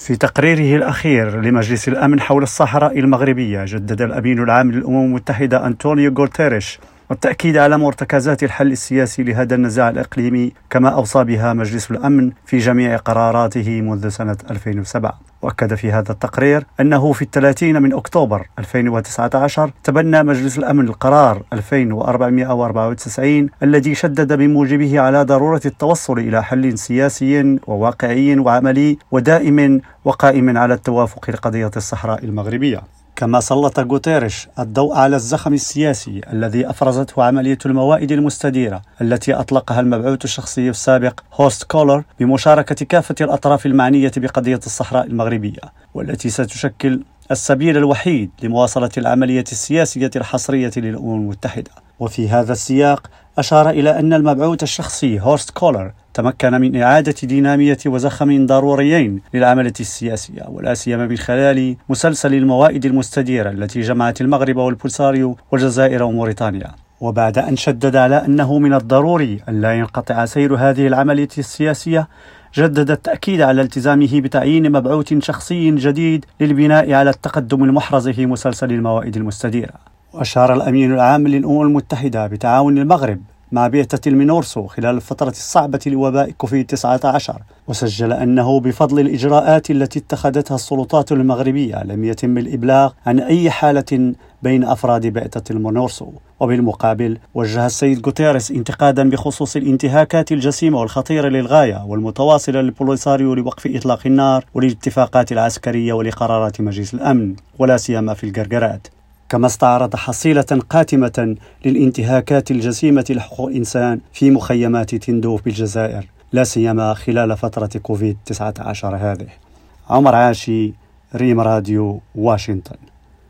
في تقريره الأخير لمجلس الأمن حول الصحراء المغربية، جدد الأمين العام للأمم المتحدة أنطونيو غوتيريش والتأكيد على مرتكزات الحل السياسي لهذا النزاع الإقليمي كما أوصى بها مجلس الأمن في جميع قراراته منذ سنة 2007. وأكد في هذا التقرير أنه في 30 من أكتوبر 2019 تبنى مجلس الأمن القرار 2494 الذي شدد بموجبه على ضرورة التوصل إلى حل سياسي وواقعي وعملي ودائم وقائم على التوافق لقضية الصحراء المغربية. كما سلط غوتيريش الضوء على الزخم السياسي الذي أفرزته عملية الموائد المستديرة التي أطلقها المبعوث الشخصي السابق هورست كولر بمشاركة كافة الأطراف المعنية بقضية الصحراء المغربية، والتي ستشكل السبيل الوحيد لمواصلة العملية السياسية الحصرية للأمم المتحدة. وفي هذا السياق أشار إلى أن المبعوث الشخصي هورست كولر تمكن من إعادة دينامية وزخم ضروريين للعملية السياسية، ولا سيما من خلال مسلسل الموائد المستديرة التي جمعت المغرب والبوليساريو والجزائر وموريتانيا. وبعد أن شدد على أنه من الضروري أن لا ينقطع سير هذه العملية السياسية، جدد التأكيد على التزامه بتعيين مبعوث شخصي جديد للبناء على التقدم المحرز في مسلسل الموائد المستديرة. وأشار الأمين العام للأمم المتحدة بتعاون المغرب مع بعثة المينورسو خلال الفترة الصعبة لوباء كوفيد-19، وسجل أنه بفضل الإجراءات التي اتخذتها السلطات المغربية لم يتم الإبلاغ عن أي حالة بين أفراد بعثة المينورسو. وبالمقابل وجه السيد غوتيريش انتقادا بخصوص الانتهاكات الجسيمة والخطيرة للغاية والمتواصلة للبوليساريو لوقف إطلاق النار والاتفاقات العسكرية ولقرارات مجلس الأمن ولا سيما في القرقرات. كما استعرض حصيلة قاتمة للانتهاكات الجسيمة لحقوق الإنسان في مخيمات تندوف بالجزائر، لا سيما خلال فترة كوفيد-19 هذه. عمر عاشي، ريم راديو، واشنطن.